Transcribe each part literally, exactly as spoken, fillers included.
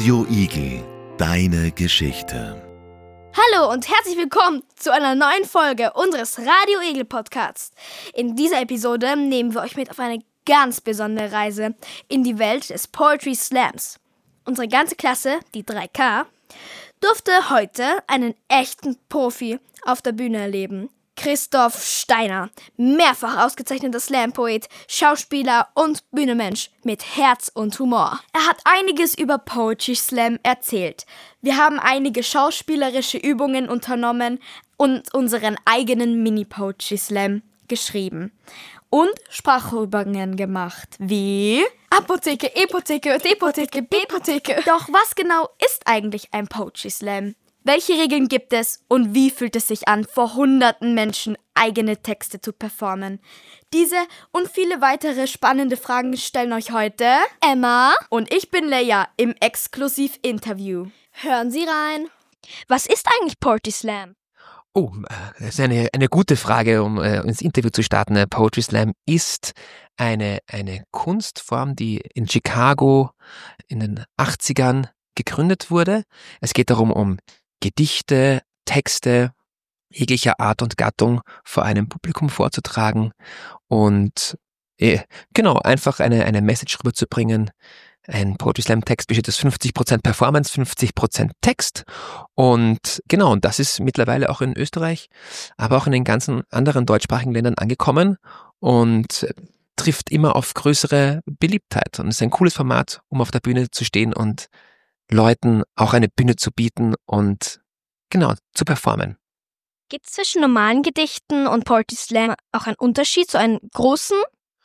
Radio Igel, deine Geschichte. Hallo und herzlich willkommen zu einer neuen Folge unseres Radio Igel Podcasts. In dieser Episode nehmen wir euch mit auf eine ganz besondere Reise in die Welt des Poetry Slams. Unsere ganze Klasse, die drei K, durfte heute einen echten Profi auf der Bühne erleben. Christoph Steiner, mehrfach ausgezeichneter Slam-Poet, Schauspieler und Bühnenmensch mit Herz und Humor. Er hat einiges über Poetry Slam erzählt. Wir haben einige schauspielerische Übungen unternommen und unseren eigenen Mini-Poetry Slam geschrieben. Und Sprachübungen gemacht, wie Apotheke, Epotheke, Depotheke, Bepotheke. Doch was genau ist eigentlich ein Poetry Slam? Welche Regeln gibt es und wie fühlt es sich an, vor hunderten Menschen eigene Texte zu performen? Diese und viele weitere spannende Fragen stellen euch heute Emma und ich bin Leia im Exklusiv-Interview. Hören Sie rein. Was ist eigentlich Poetry Slam? Oh, das ist eine, eine gute Frage, um äh, ins Interview zu starten. Poetry Slam ist eine, eine Kunstform, die in Chicago in den achtzigern gegründet wurde. Es geht darum, um Gedichte, Texte jeglicher Art und Gattung vor einem Publikum vorzutragen und äh, genau, einfach eine, eine Message rüberzubringen. Ein Poetry Slam Text besteht aus fünfzig Prozent Performance, fünfzig Prozent Text und genau, und das ist mittlerweile auch in Österreich, aber auch in den ganzen anderen deutschsprachigen Ländern angekommen und trifft immer auf größere Beliebtheit und ist ein cooles Format, um auf der Bühne zu stehen und Leuten auch eine Bühne zu bieten und genau, zu performen. Gibt es zwischen normalen Gedichten und Poetry Slam auch einen Unterschied, so einen großen?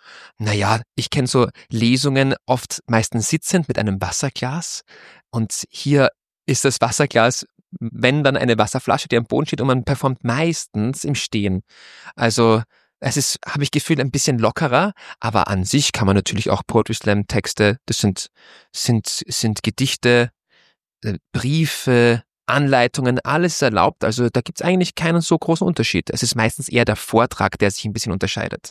Naja, ich kenne so Lesungen oft meistens sitzend mit einem Wasserglas und hier ist das Wasserglas, wenn dann eine Wasserflasche, die am Boden steht und man performt meistens im Stehen. Also es ist, habe ich Gefühl, ein bisschen lockerer, aber an sich kann man natürlich auch Poetry Slam Texte, das sind, sind, sind Gedichte, äh, Briefe, Anleitungen, alles ist erlaubt. Also da gibt es eigentlich keinen so großen Unterschied. Es ist meistens eher der Vortrag, der sich ein bisschen unterscheidet.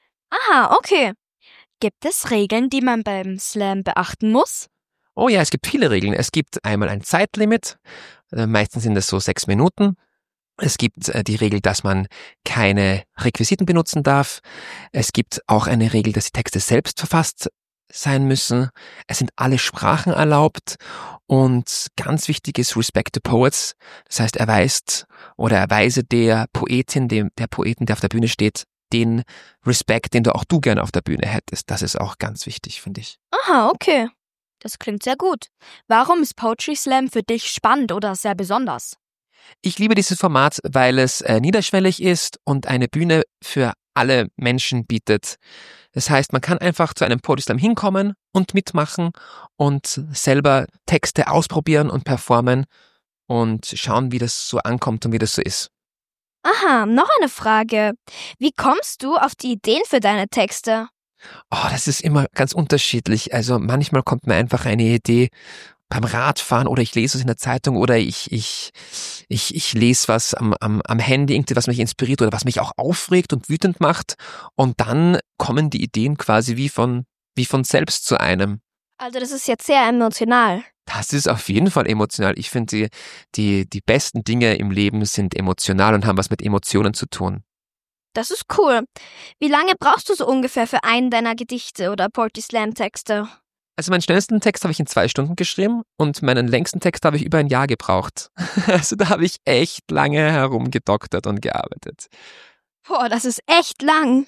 Aha, okay. Gibt es Regeln, die man beim Slam beachten muss? Oh ja, es gibt viele Regeln. Es gibt einmal ein Zeitlimit, äh, meistens sind es so sechs Minuten. Es gibt äh, die Regel, dass man keine Requisiten benutzen darf. Es gibt auch eine Regel, dass die Texte selbst verfasst sein müssen. Es sind alle Sprachen erlaubt und ganz wichtig ist Respect the Poets. Das heißt, erweist oder erweise der Poetin, dem, der Poeten, der auf der Bühne steht, den Respekt, den du auch du gerne auf der Bühne hättest. Das ist auch ganz wichtig, finde ich. Aha, okay. Das klingt sehr gut. Warum ist Poetry Slam für dich spannend oder sehr besonders? Ich liebe dieses Format, weil es äh, niederschwellig ist und eine Bühne für alle Menschen bietet. Das heißt, man kann einfach zu einem Poetry Slam hinkommen und mitmachen und selber Texte ausprobieren und performen und schauen, wie das so ankommt und wie das so ist. Aha, noch eine Frage. Wie kommst du auf die Ideen für deine Texte? Oh, das ist immer ganz unterschiedlich. Also manchmal kommt mir einfach eine Idee beim Radfahren oder ich lese es in der Zeitung oder ich, ich, ich, ich lese was am, am, am Handy, irgendwie was mich inspiriert oder was mich auch aufregt und wütend macht. Und dann kommen die Ideen quasi wie von, wie von selbst zu einem. Also das ist jetzt sehr emotional. Das ist auf jeden Fall emotional. Ich finde, die, die, die besten Dinge im Leben sind emotional und haben was mit Emotionen zu tun. Das ist cool. Wie lange brauchst du so ungefähr für einen deiner Gedichte oder Poetry Slam Texte? Also meinen schnellsten Text habe ich in zwei Stunden geschrieben und meinen längsten Text habe ich über ein Jahr gebraucht. Also da habe ich echt lange herumgedoktert und gearbeitet. Boah, das ist echt lang.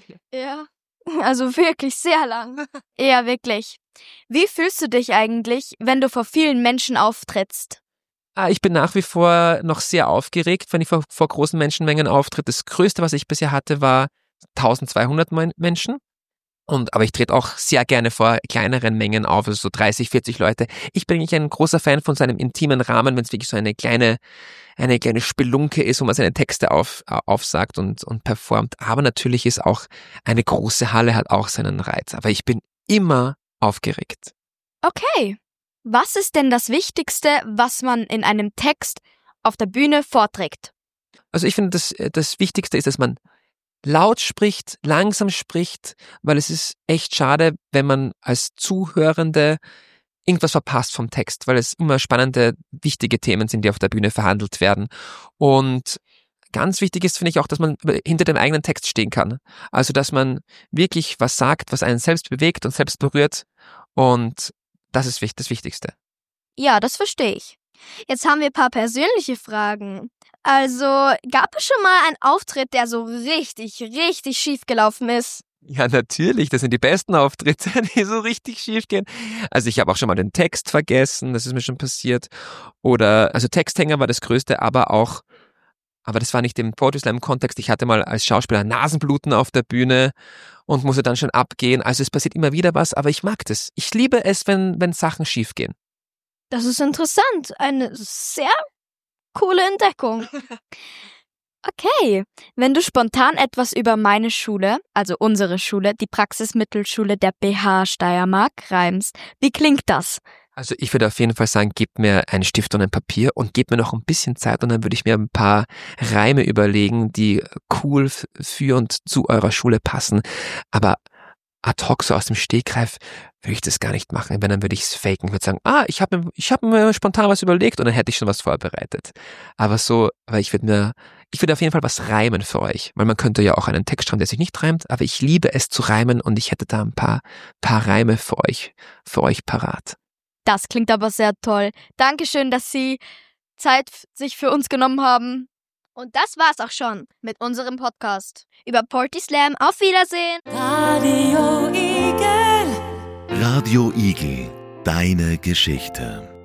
Ja, also wirklich sehr lang. Ja, wirklich. Wie fühlst du dich eigentlich, wenn du vor vielen Menschen auftrittst? Ah, ich bin nach wie vor noch sehr aufgeregt, wenn ich vor, vor großen Menschenmengen auftritt. Das Größte, was ich bisher hatte, war eintausendzweihundert Menschen. Und, aber ich trete auch sehr gerne vor kleineren Mengen auf, also so dreißig, vierzig Leute. Ich bin eigentlich ein großer Fan von so einem intimen Rahmen, wenn es wirklich so eine kleine, eine kleine Spelunke ist, wo man seine Texte auf, aufsagt und, und performt. Aber natürlich ist auch eine große Halle, hat auch seinen Reiz. Aber ich bin immer aufgeregt. Okay. Was ist denn das Wichtigste, was man in einem Text auf der Bühne vorträgt? Also ich finde, das, das Wichtigste ist, dass man laut spricht, langsam spricht, weil es ist echt schade, wenn man als Zuhörende irgendwas verpasst vom Text, weil es immer spannende, wichtige Themen sind, die auf der Bühne verhandelt werden. Und ganz wichtig ist, finde ich auch, dass man hinter dem eigenen Text stehen kann. Also, dass man wirklich was sagt, was einen selbst bewegt und selbst berührt. Und das ist das Wichtigste. Ja, das verstehe ich. Jetzt haben wir ein paar persönliche Fragen. Also, gab es schon mal einen Auftritt, der so richtig, richtig schief gelaufen ist? Ja, natürlich. Das sind die besten Auftritte, die so richtig schief gehen. Also ich habe auch schon mal den Text vergessen, das ist mir schon passiert. Oder, also Texthänger war das Größte, aber auch, aber das war nicht im Poetry Slam Kontext. Ich hatte mal als Schauspieler Nasenbluten auf der Bühne und musste dann schon abgehen. Also es passiert immer wieder was, aber ich mag das. Ich liebe es, wenn, wenn Sachen schief gehen. Das ist interessant. Eine sehr coole Entdeckung. Okay, wenn du spontan etwas über meine Schule, also unsere Schule, die Praxismittelschule der B H Steiermark, reimst, wie klingt das? Also ich würde auf jeden Fall sagen, gib mir einen Stift und ein Papier und gib mir noch ein bisschen Zeit und dann würde ich mir ein paar Reime überlegen, die cool für und zu eurer Schule passen. Aber ad hoc so aus dem Stegreif würde ich das gar nicht machen. Wenn, dann würde ich es faken. Ich würde sagen, ah, ich habe ich hab mir spontan was überlegt und dann hätte ich schon was vorbereitet. Aber so, weil ich würde mir, ich würde auf jeden Fall was reimen für euch. Weil man könnte ja auch einen Text schreiben, der sich nicht reimt, aber ich liebe es zu reimen und ich hätte da ein paar, paar Reime für euch, für euch parat. Das klingt aber sehr toll. Dankeschön, dass Sie Zeit sich für uns genommen haben. Und das war's auch schon mit unserem Podcast über Poetry Slam. Auf Wiedersehen! Radio Igel, deine Geschichte.